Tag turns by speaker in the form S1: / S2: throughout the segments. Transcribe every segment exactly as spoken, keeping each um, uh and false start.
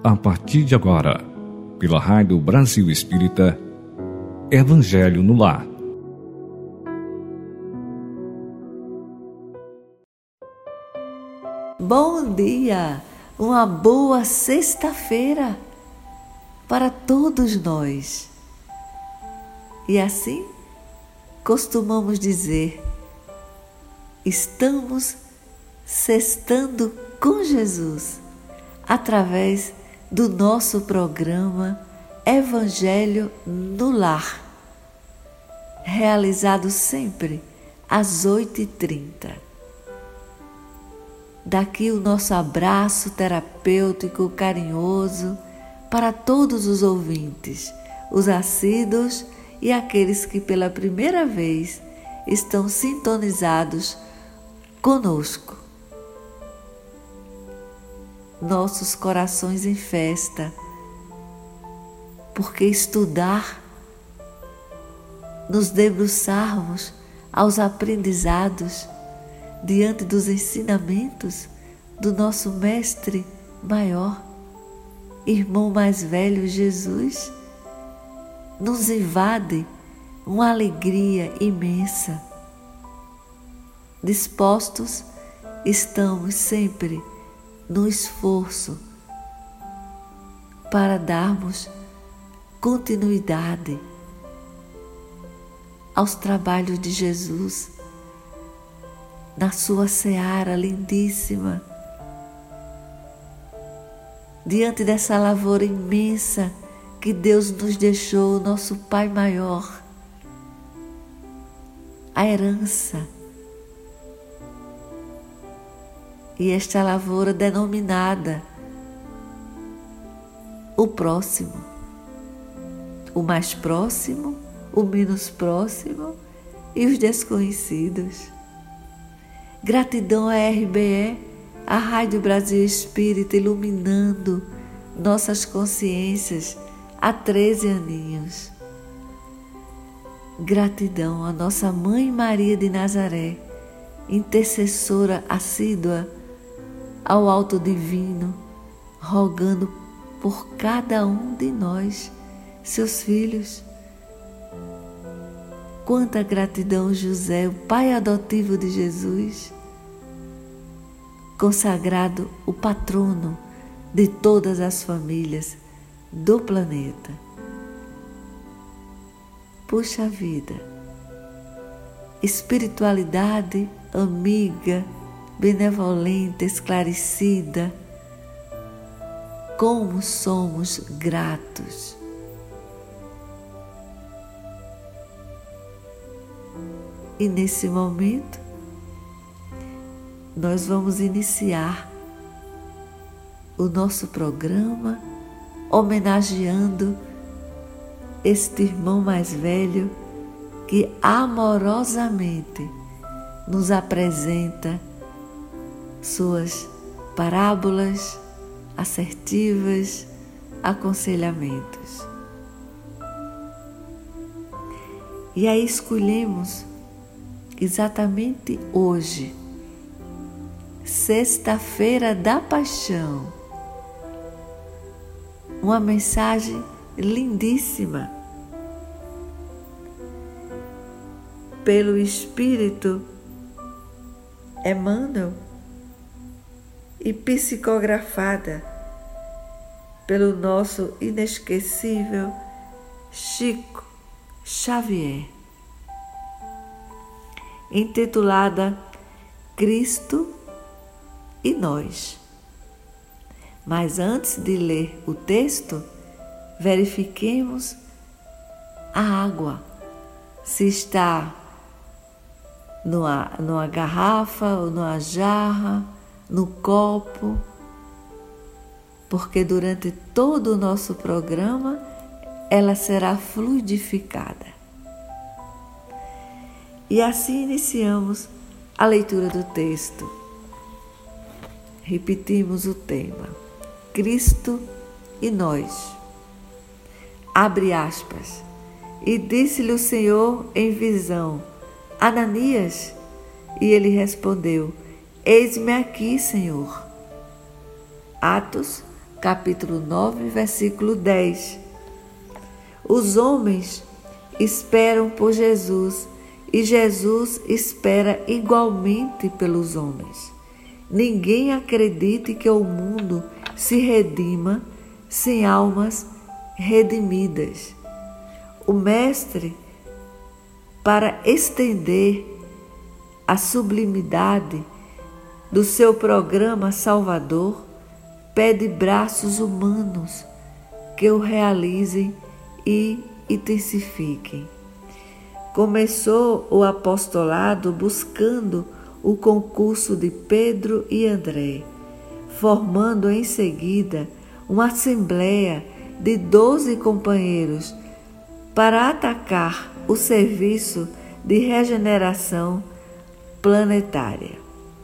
S1: A partir de agora, pela Rádio Brasil Espírita, Evangelho no Lar.
S2: Bom dia, uma boa sexta-feira para todos nós. E assim, costumamos dizer, estamos sextando com Jesus, através do nosso programa Evangelho no Lar, realizado sempre às oito e trinta. Daqui o nosso abraço terapêutico carinhoso para todos os ouvintes, os assíduos e aqueles que pela primeira vez estão sintonizados conosco. Nossos corações em festa, porque estudar, nos debruçarmos aos aprendizados diante dos ensinamentos do nosso Mestre maior, irmão mais velho Jesus, nos invade uma alegria imensa. Dispostos estamos sempre no esforço para darmos continuidade aos trabalhos de Jesus na sua seara lindíssima, diante dessa lavoura imensa que Deus nos deixou, nosso Pai maior, a herança. E esta lavoura denominada o próximo, o mais próximo, o menos próximo e os desconhecidos. Gratidão à R B E, a Rádio Brasil Espírita, iluminando nossas consciências há treze aninhos. Gratidão à nossa Mãe Maria de Nazaré, intercessora assídua ao Alto Divino, rogando por cada um de nós, seus filhos. Quanta gratidão, José, o pai adotivo de Jesus, consagrado o patrono de todas as famílias do planeta. Puxa vida, espiritualidade amiga, benevolente, esclarecida, como somos gratos. E nesse momento, nós vamos iniciar o nosso programa homenageando este irmão mais velho que amorosamente nos apresenta suas parábolas assertivas, aconselhamentos. E aí escolhemos exatamente hoje, Sexta-feira da Paixão, uma mensagem lindíssima pelo Espírito Emmanuel e psicografada pelo nosso inesquecível Chico Xavier, intitulada Cristo e Nós. Mas antes de ler o texto, verifiquemos a água, se está numa, numa garrafa ou numa jarra, no copo, porque durante todo o nosso programa ela será fluidificada. E assim iniciamos a leitura do texto. Repetimos o tema, Cristo e nós. Abre aspas. E disse-lhe o Senhor em visão, Ananias? E ele respondeu, eis-me aqui, Senhor. Atos, capítulo nove, versículo dez. Os homens esperam por Jesus e Jesus espera igualmente pelos homens. Ninguém acredite que o mundo se redima sem almas redimidas. O Mestre, para estender a sublimidade do seu programa salvador, pede braços humanos que o realizem e intensifiquem. Começou o apostolado buscando o concurso de Pedro e André, formando em seguida uma assembleia de doze companheiros para atacar o serviço de regeneração planetária.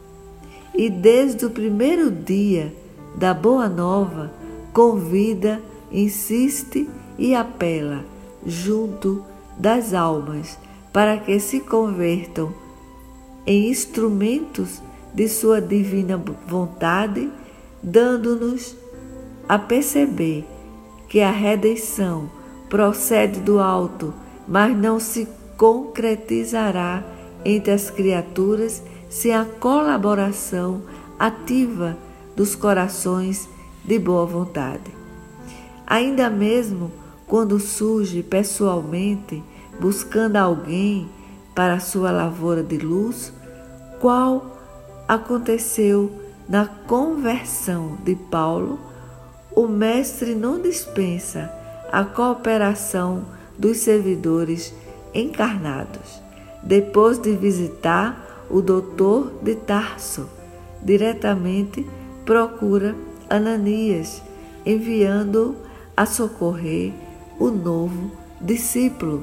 S2: E desde o primeiro dia da Boa Nova, convida, insiste e apela junto das almas para que se convertam em instrumentos de sua divina vontade, dando-nos a perceber que a redenção procede do alto, mas não se concretizará entre as criaturas sem a colaboração ativa dos corações de boa vontade. Ainda mesmo quando surge pessoalmente buscando alguém para sua lavoura de luz, qual aconteceu na conversão de Paulo, o Mestre não dispensa a cooperação dos servidores encarnados. Depois de visitar o doutor de Tarso, diretamente procura Ananias, enviando-o a socorrer o novo discípulo.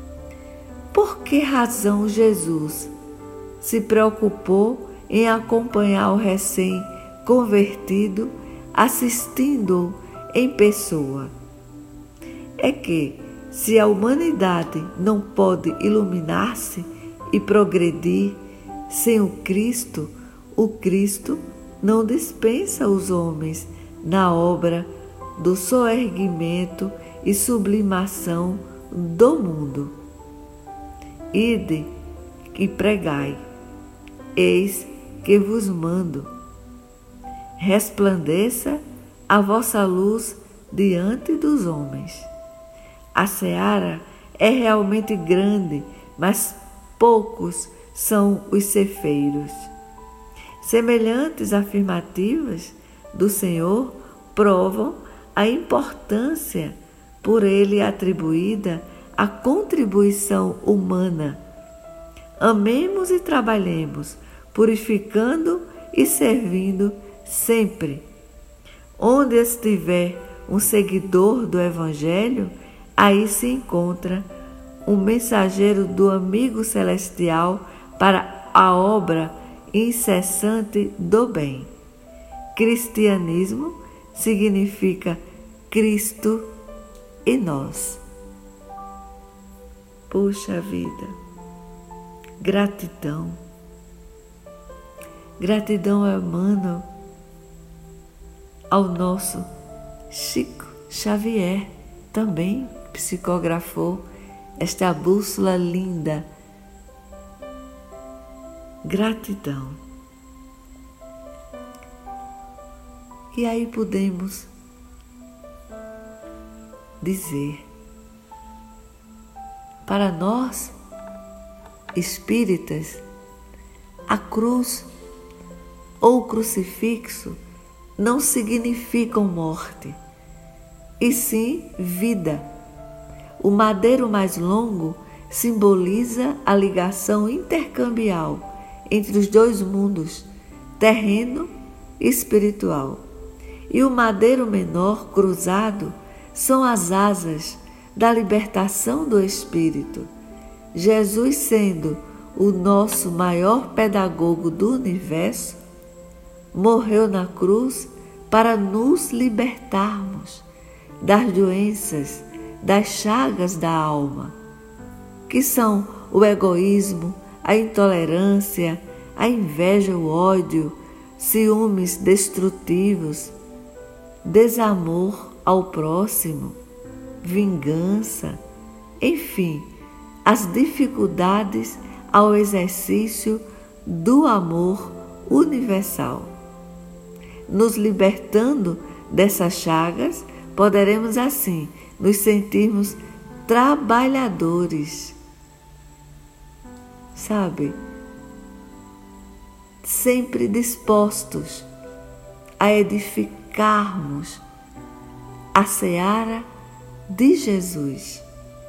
S2: Por que razão Jesus se preocupou em acompanhar o recém-convertido, assistindo-o em pessoa? É que, se a humanidade não pode iluminar-se e progredir sem o Cristo, o Cristo não dispensa os homens na obra do soerguimento e sublimação do mundo. Ide e pregai, eis que vos mando. Resplandeça a vossa luz diante dos homens. A seara é realmente grande, mas poucos são os ceifeiros. Semelhantes afirmativas do Senhor provam a importância por ele atribuída à contribuição humana. Amemos e trabalhemos, purificando e servindo sempre. Onde estiver um seguidor do Evangelho, aí se encontra um mensageiro do amigo celestial para a obra incessante do bem. Cristianismo significa Cristo e nós. Puxa vida, gratidão. Gratidão, Emmanuel, ao nosso Chico Xavier, também psicografou esta bússola linda. Gratidão. E aí podemos dizer, para nós espíritas, a cruz ou o crucifixo não significam morte, e sim vida. O madeiro mais longo simboliza a ligação intercambial entre os dois mundos, terreno e espiritual. E o madeiro menor cruzado são as asas da libertação do espírito. Jesus, sendo o nosso maior pedagogo do universo, morreu na cruz para nos libertarmos das doenças, das chagas da alma, que são o egoísmo, a intolerância, a inveja, o ódio, ciúmes destrutivos, desamor ao próximo, vingança, enfim, as dificuldades ao exercício do amor universal. Nos libertando dessas chagas, poderemos assim nos sentirmos trabalhadores, sabe? Sempre dispostos a edificarmos a seara de Jesus.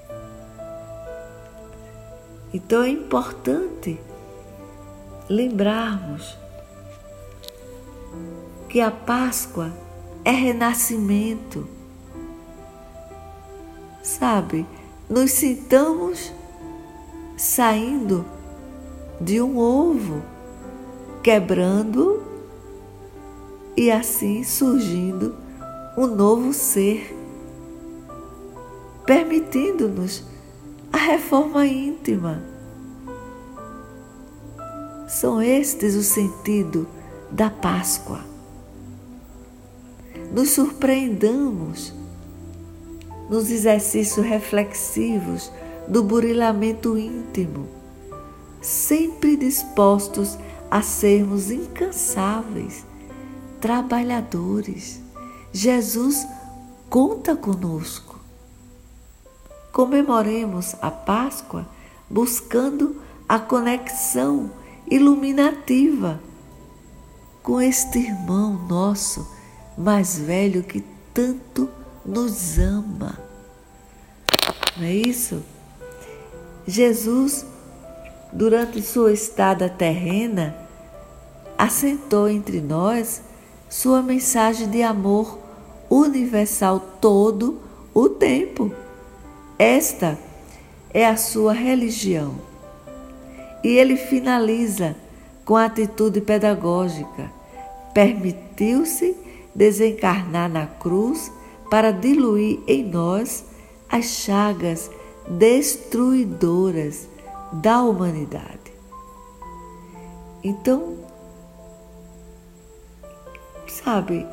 S2: Então é importante lembrarmos que a Páscoa é renascimento. Sabe, nos sintamos saindo de um ovo, quebrando e assim surgindo um novo ser, permitindo-nos a reforma íntima. São estes o sentido da Páscoa. Nos surpreendamos nos exercícios reflexivos do burilamento íntimo, sempre dispostos a sermos incansáveis, trabalhadores. Jesus conta conosco. Comemoremos a Páscoa buscando a conexão iluminativa com este irmão nosso mais velho que tanto nos ama. Não é isso? Jesus, durante sua estada terrena, assentou entre nós sua mensagem de amor universal todo o tempo. Esta é a sua religião. E ele finaliza com a atitude pedagógica. Permitiu-se desencarnar na cruz para diluir em nós as chagas destruidoras da humanidade. Então, sabe,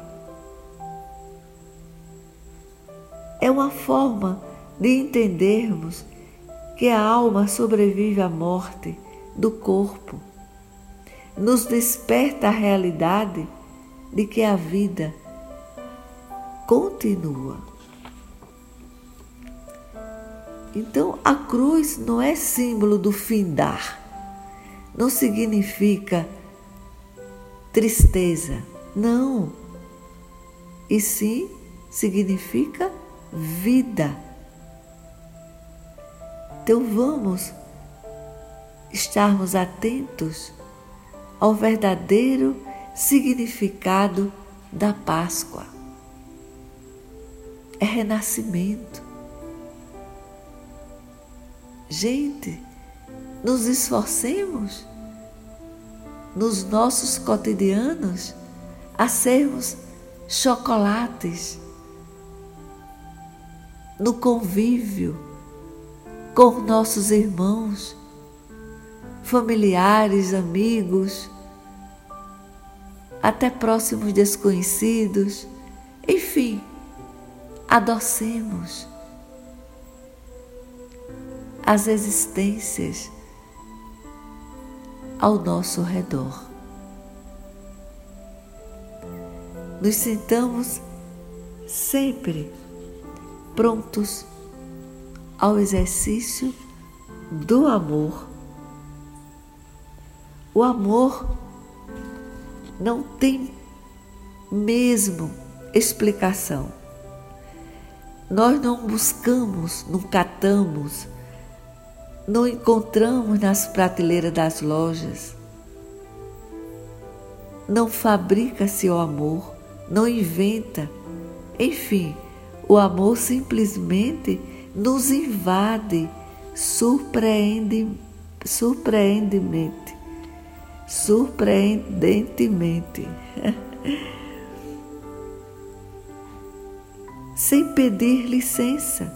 S2: é uma forma de entendermos que a alma sobrevive à morte do corpo, nos desperta a realidade de que a vida continua. Então, a cruz não é símbolo do findar, não significa tristeza, não, e sim significa vida. Então vamos estarmos atentos ao verdadeiro significado da Páscoa. É renascimento. Gente, nos esforcemos nos nossos cotidianos a sermos chocolates no convívio com nossos irmãos, familiares, amigos, até próximos desconhecidos, enfim, adocemos as existências ao nosso redor. Nos sintamos sempre prontos ao exercício do amor. O amor não tem mesmo explicação. Nós não buscamos, não catamos, não encontramos nas prateleiras das lojas. Não fabrica-se o amor, não inventa. Enfim, o amor simplesmente nos invade surpreende, surpreendentemente. Surpreendentemente. Sem pedir licença.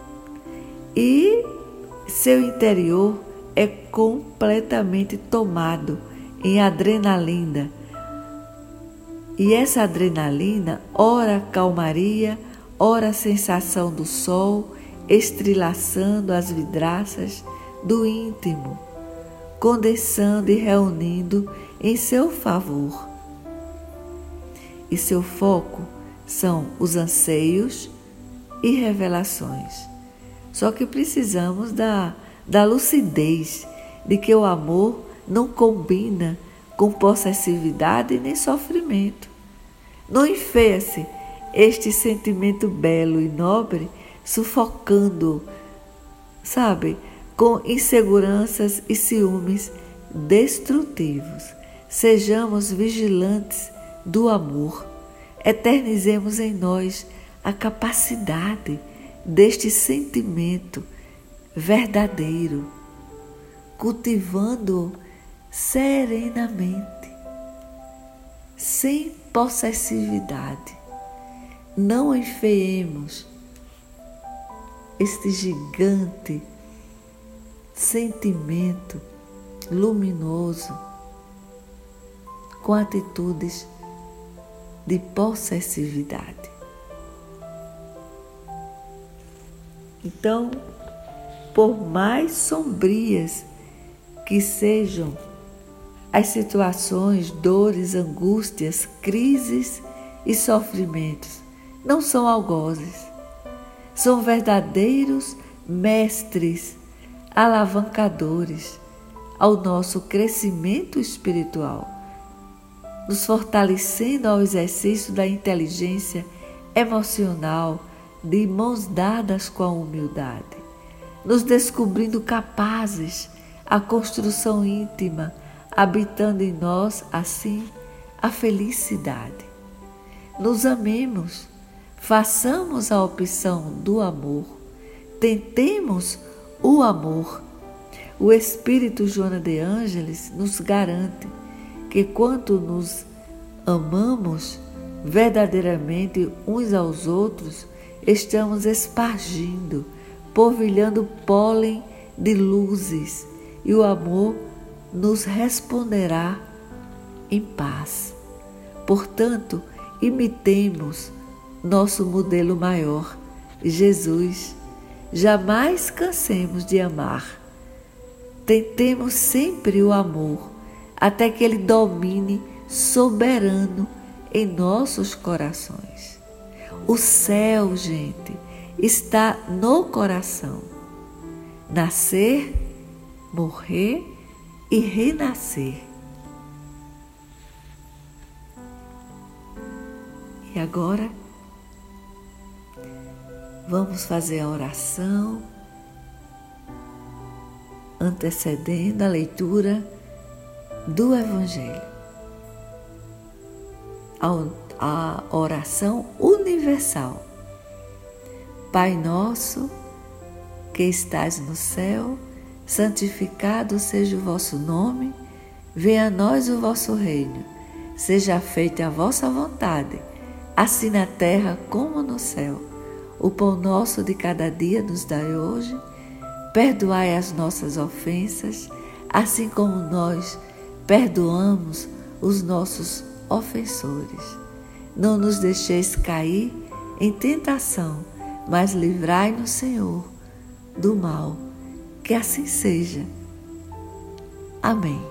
S2: E seu interior é completamente tomado em adrenalina E essa adrenalina, ora calmaria, ora sensação do sol estrilaçando as vidraças do íntimo, condensando e reunindo em seu favor. E seu foco são os anseios e revelações. Só que precisamos da, da lucidez de que o amor não combina com possessividade nem sofrimento. Não enfeia-se este sentimento belo e nobre, sufocando, sabe, com inseguranças e ciúmes destrutivos. Sejamos vigilantes do amor, eternizemos em nós a capacidade deste sentimento verdadeiro, cultivando serenamente, sem possessividade. Não enfeiemos este gigante sentimento luminoso com atitudes de possessividade. Então, por mais sombrias que sejam as situações, dores, angústias, crises e sofrimentos, não são algozes, são verdadeiros mestres alavancadores ao nosso crescimento espiritual, nos fortalecendo ao exercício da inteligência emocional, de mãos dadas com a humildade, nos descobrindo capazes à construção íntima, habitando em nós, assim, a felicidade. Nos amemos, façamos a opção do amor, tentemos o amor. O Espírito Joana de Ângeles nos garante que quando nos amamos verdadeiramente uns aos outros, estamos espargindo, polvilhando pólen de luzes, e o amor nos responderá em paz. Portanto, imitemos nosso modelo maior, Jesus. Jamais cansemos de amar. Tentemos sempre o amor, até que ele domine soberano em nossos corações. O céu, gente, está no coração. Nascer, morrer e renascer. E agora, vamos fazer a oração, antecedendo a leitura do Evangelho. A oração universal. Pai nosso, que estás no céu, santificado seja o vosso nome, venha a nós o vosso reino, seja feita a vossa vontade, assim na terra como no céu. O pão nosso de cada dia nos dai hoje, perdoai as nossas ofensas, assim como nós perdoamos os nossos ofensores. Não nos deixeis cair em tentação, mas livrai-nos, Senhor, do mal. Que assim seja. Amém.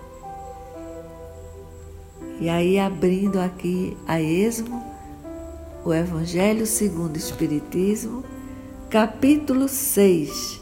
S2: E aí, abrindo aqui a esmo, o Evangelho segundo o Espiritismo, capítulo seis.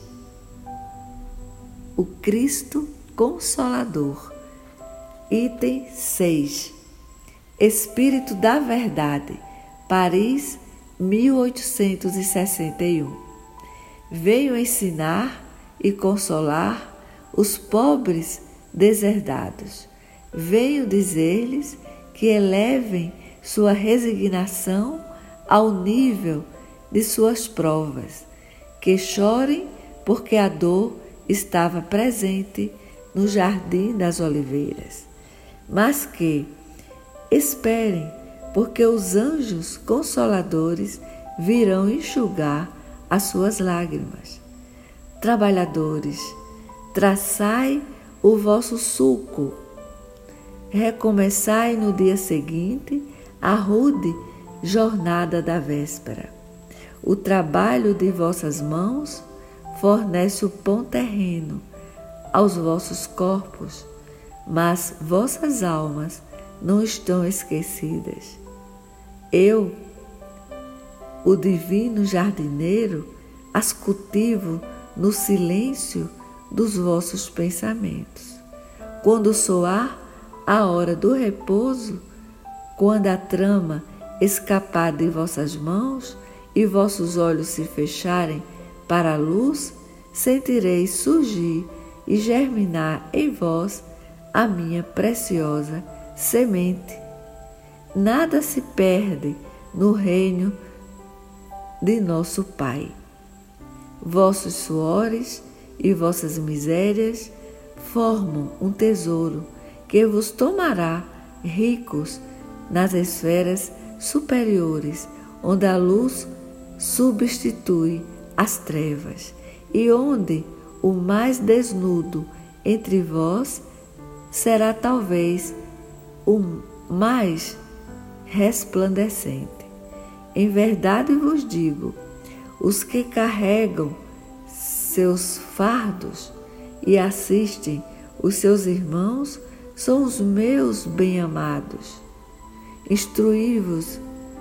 S2: O Cristo Consolador. Item seis. Espírito da Verdade. Paris, mil oitocentos e sessenta e um. Veio ensinar e consolar os pobres deserdados. Veio dizer-lhes que elevem sua resignação ao nível de suas provas, que chorem porque a dor estava presente no jardim das oliveiras, mas que esperem, porque os anjos consoladores virão enxugar as suas lágrimas. Trabalhadores, traçai o vosso sulco, recomeçai no dia seguinte a rude jornada da véspera. O trabalho de vossas mãos fornece o pão terreno aos vossos corpos, mas vossas almas não estão esquecidas. Eu, o divino jardineiro, as cultivo no silêncio dos vossos pensamentos. Quando soar a hora do repouso, quando a trama escapar de vossas mãos e vossos olhos se fecharem para a luz, sentireis surgir e germinar em vós a minha preciosa semente. Nada se perde no reino de nosso Pai. Vossos suores e vossas misérias formam um tesouro que vos tomará ricos nas esferas superiores, onde a luz substitui as trevas e onde o mais desnudo entre vós será talvez o mais resplandecente. Em verdade vos digo, os que carregam seus fardos e assistem os seus irmãos são os meus bem-amados. Instruí-vos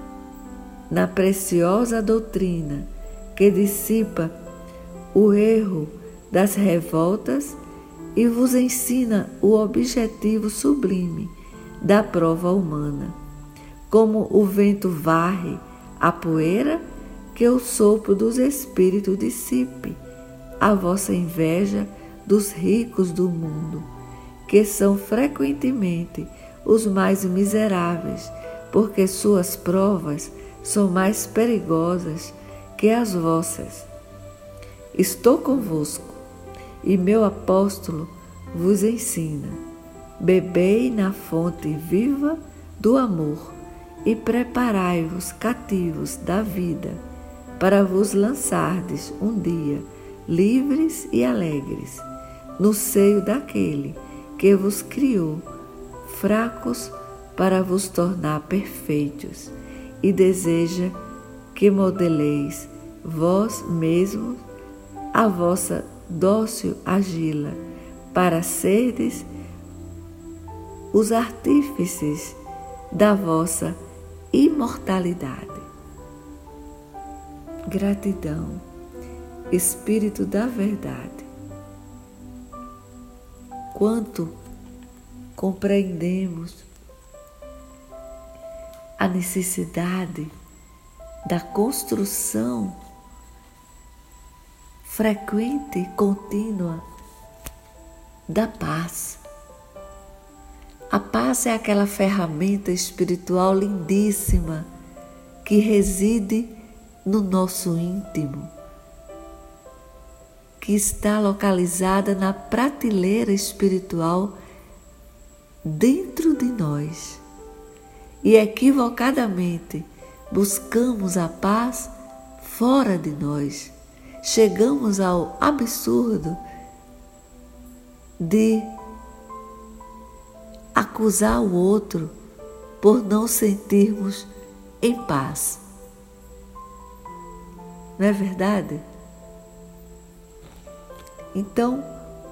S2: na preciosa doutrina que dissipa o erro das revoltas e vos ensina o objetivo sublime da prova humana. Como o vento varre a poeira, que o sopro dos espíritos dissipe a vossa inveja dos ricos do mundo, que são frequentemente os mais miseráveis, porque suas provas são mais perigosas que as vossas. Estou convosco, e meu apóstolo vos ensina. Bebei na fonte viva do amor e preparai-vos cativos da vida, para vos lançardes um dia livres e alegres no seio daquele que vos criou, fracos para vos tornar perfeitos, e deseja que modeleis vós mesmos a vossa dócil argila, para serdes os artífices da vossa imortalidade. Gratidão, Espírito da Verdade. Quanto compreendemos a necessidade da construção frequente e contínua da paz. A paz é aquela ferramenta espiritual lindíssima que reside no nosso íntimo, que está localizada na prateleira espiritual dentro de nós. E equivocadamente buscamos a paz fora de nós. Chegamos ao absurdo de acusar o outro por não sentirmos em paz. Não é verdade? Então,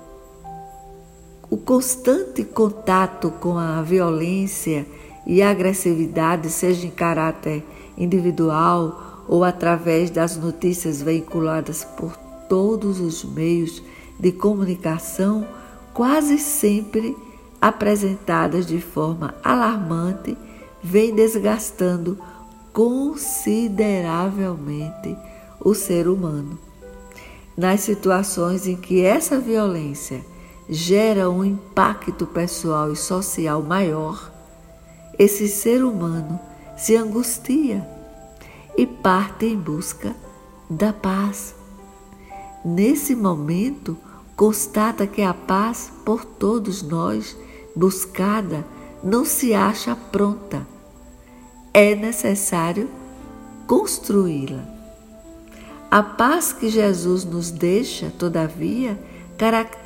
S2: o constante contato com a violência e a agressividade, seja em caráter individual ou através das notícias veiculadas por todos os meios de comunicação, quase sempre apresentadas de forma alarmante, vem desgastando consideravelmente o ser humano. Nas situações em que essa violência gera um impacto pessoal e social maior, esse ser humano se angustia e parte em busca da paz. Nesse momento, constata que a paz por todos nós buscada não se acha pronta. É necessário construí-la. A paz que Jesus nos deixa, todavia,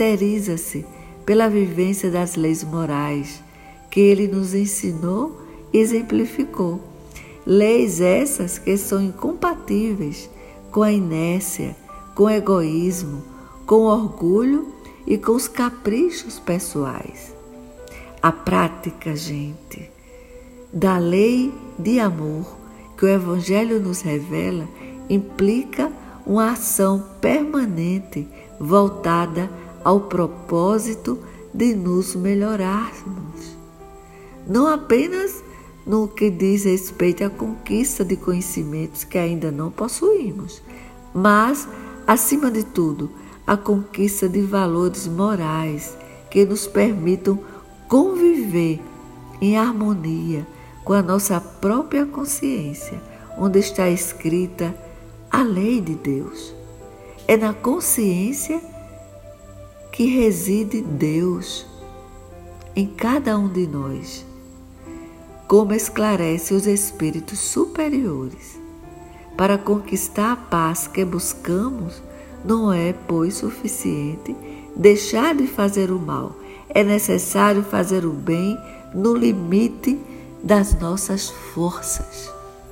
S2: caracteriza-se pela vivência das leis morais que Ele nos ensinou exemplificou. Leis essas que são incompatíveis com a inércia, com o egoísmo, com o orgulho e com os caprichos pessoais. A prática, gente, da lei de amor que o Evangelho nos revela implica uma ação permanente voltada ao propósito de nos melhorarmos. Não apenas no que diz respeito à conquista de conhecimentos que ainda não possuímos, mas, acima de tudo, a conquista de valores morais que nos permitam conviver em harmonia com a nossa própria consciência, onde está escrita a lei de Deus. É na consciência que reside Deus em cada um de nós, como esclarece os espíritos superiores. Para conquistar a paz que buscamos, não é, pois, suficiente deixar de fazer o mal. É necessário fazer o bem no limite das nossas forças.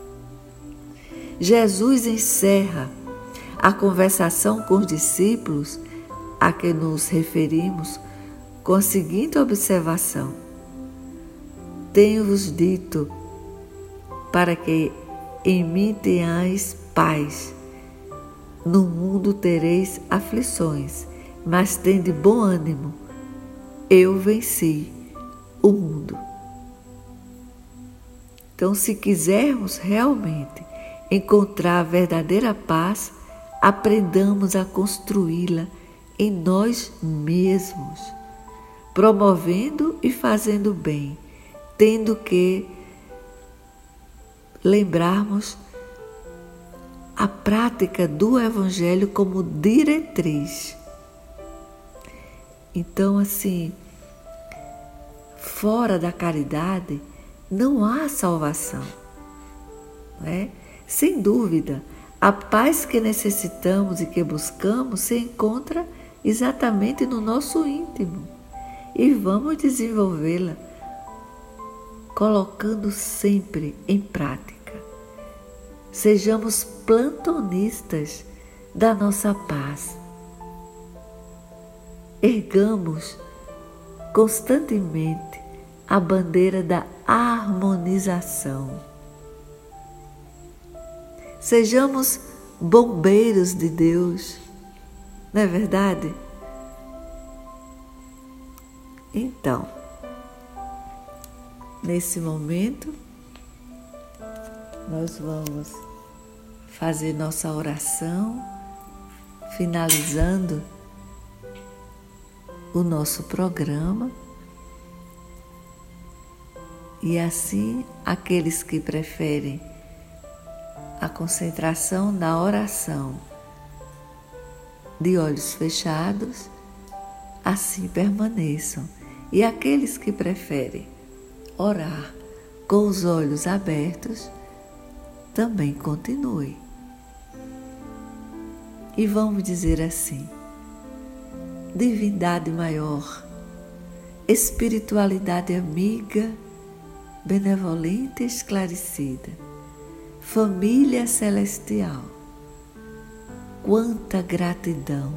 S2: Jesus encerra a conversação com os discípulos a que nos referimos com a seguinte observação: tenho-vos dito para que em mim tenhais paz. No mundo tereis aflições, mas tende bom ânimo. Eu venci o mundo. Então, se quisermos realmente encontrar a verdadeira paz, aprendamos a construí-la em nós mesmos, promovendo e fazendo bem, tendo que lembrarmos a prática do Evangelho como diretriz. Então, assim, fora da caridade não há salvação, não é? Sem dúvida, a paz que necessitamos e que buscamos se encontra exatamente no nosso íntimo e vamos desenvolvê-la colocando sempre em prática. Sejamos plantonistas da nossa paz. Ergamos constantemente a bandeira da harmonização. Sejamos bombeiros de Deus, não é verdade? Então, nesse momento, nós vamos fazer nossa oração, finalizando o nosso programa. E assim, aqueles que preferem a concentração na oração de olhos fechados, assim permaneçam. E aqueles que preferem orar com os olhos abertos, também continue. E vamos dizer assim: divindade maior, espiritualidade amiga, benevolente e esclarecida, família celestial, quanta gratidão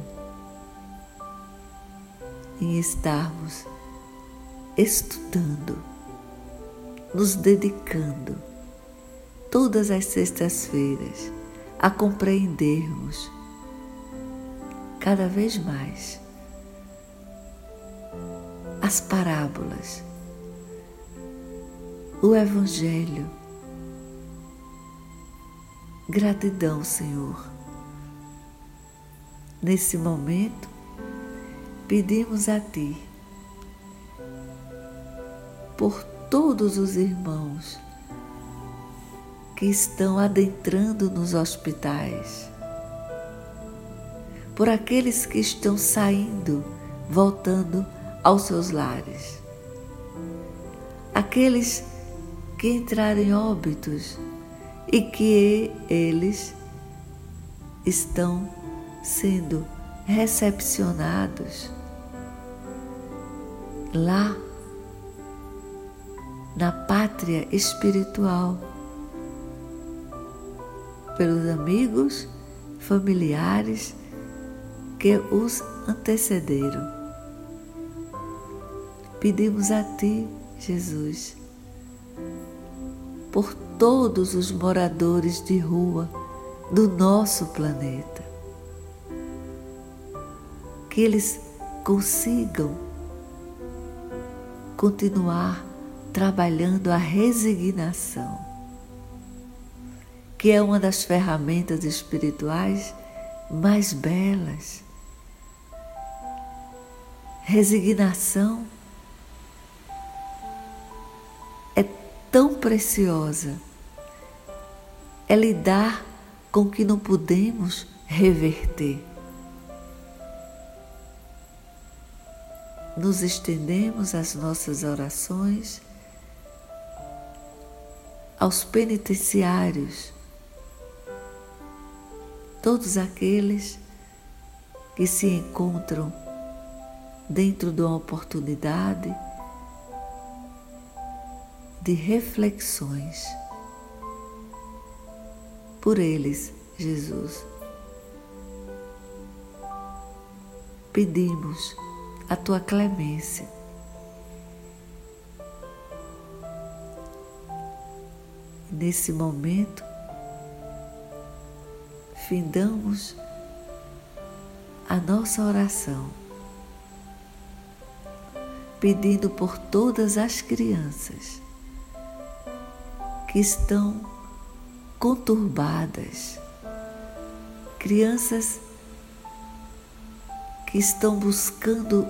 S2: em estarmos estudando, nos dedicando todas as sextas-feiras a compreendermos cada vez mais as parábolas, o Evangelho. Gratidão, Senhor. Nesse momento, pedimos a Ti por todos os irmãos que estão adentrando nos hospitais, por aqueles que estão saindo, voltando aos seus lares, aqueles que entraram em óbitos e que eles estão sendo recepcionados lá na pátria espiritual, pelos amigos, familiares que os antecederam. Pedimos a Ti, Jesus, por todos os moradores de rua do nosso planeta, que eles consigam continuar trabalhando a resignação, que é uma das ferramentas espirituais mais belas. Resignação é tão preciosa, é lidar com o que não podemos reverter. Nos estendemos as nossas orações aos penitenciários, todos aqueles que se encontram dentro de uma oportunidade de reflexões. Por eles, Jesus, pedimos a Tua clemência. Nesse momento, findamos a nossa oração, pedindo por todas as crianças que estão conturbadas, crianças que estão buscando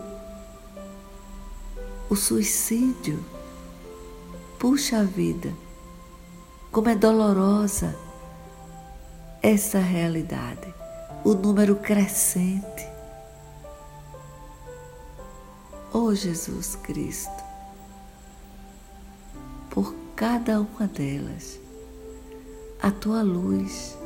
S2: o suicídio. Puxa vida, como é dolorosa essa realidade, o número crescente. Ó Jesus Cristo, por cada uma delas, a Tua luz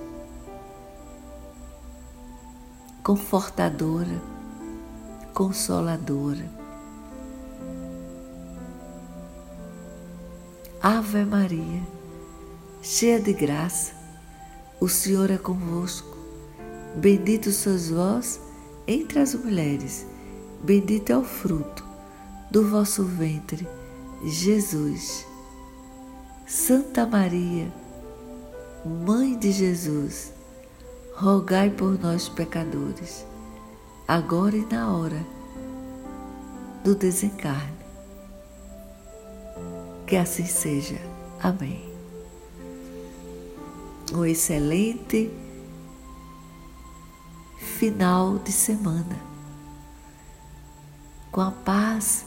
S2: confortadora, consoladora. Ave Maria, cheia de graça, o Senhor é convosco. Bendito sois vós entre as mulheres, bendito é o fruto do vosso ventre, Jesus. Santa Maria, Mãe de Jesus, rogai por nós, pecadores, agora e na hora do desencarne. Que assim seja. Amém. Um excelente final de semana, com a paz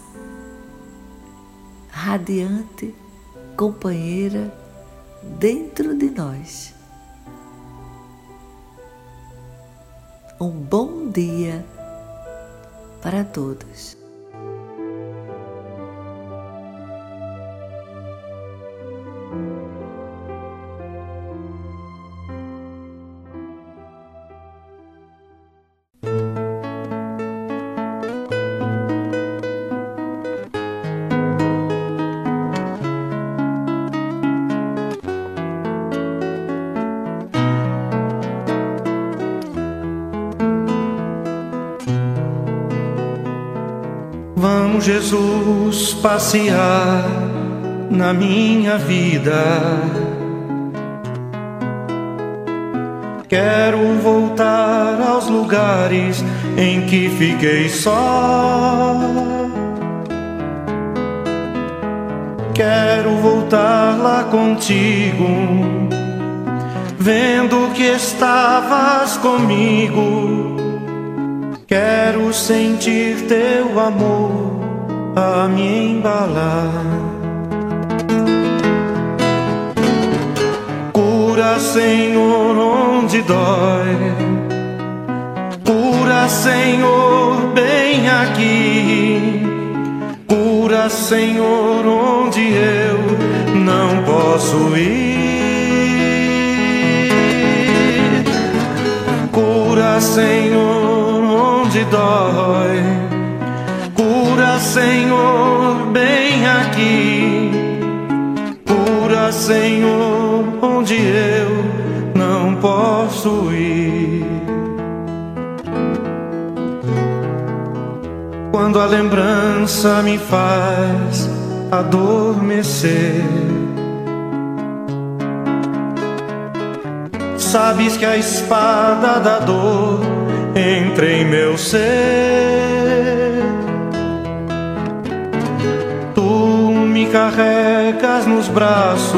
S2: radiante, companheira dentro de nós. Um bom dia para todos.
S3: Vamos, Jesus, passear na minha vida. Quero voltar aos lugares em que fiquei só. Quero voltar lá contigo, vendo que estavas comigo. Quero sentir teu amor a me embalar. Cura, Senhor, onde dói. Cura, Senhor, bem aqui. Cura, Senhor, onde eu não posso ir. Cura, Senhor, onde dói. Cura, Senhor, bem aqui. Senhor, onde eu não posso ir. Quando a lembrança me faz adormecer, sabes que a espada da dor entra em meu ser. Tu me carregas nos braços,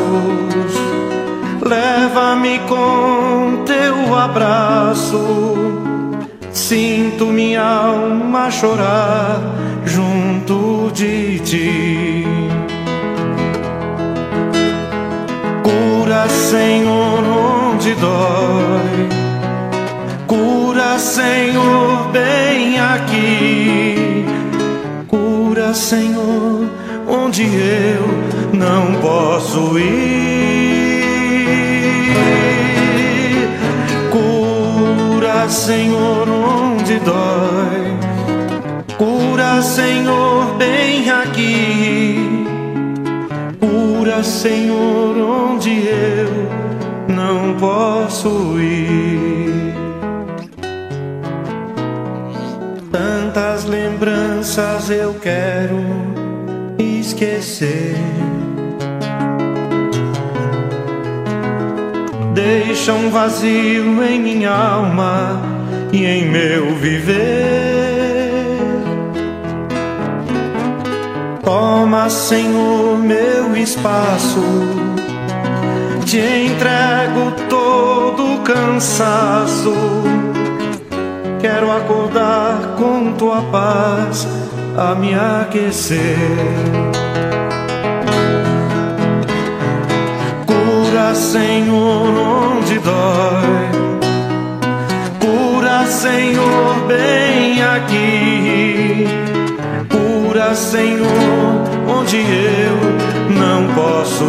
S3: leva-me com teu abraço. Sinto minha alma chorar junto de ti. Cura, Senhor, onde dói. Cura, Senhor, bem aqui. Cura, Senhor, onde eu não posso ir. Cura, Senhor, onde dói. Cura, Senhor, bem aqui. Cura, Senhor, onde eu não posso ir. Tantas lembranças eu quero esquecer, deixa um vazio em minha alma e em meu viver. Toma, Senhor, meu espaço, te entrego todo o cansaço. Quero acordar com tua paz a me aquecer. Cura, Senhor, onde dói. Cura, Senhor, bem aqui. Cura, Senhor, onde eu não posso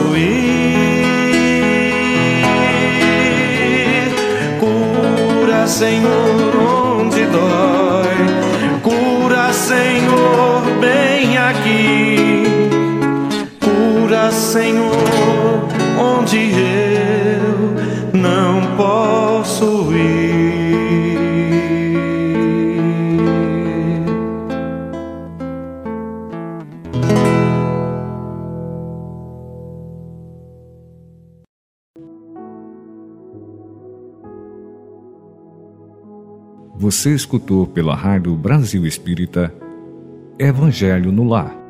S3: ir. Cura, Senhor, onde dói. Cura, Senhor, bem aqui. Cura, Senhor, onde eu não posso ir.
S1: Você escutou pela Rádio Brasil Espírita Evangelho no Lar.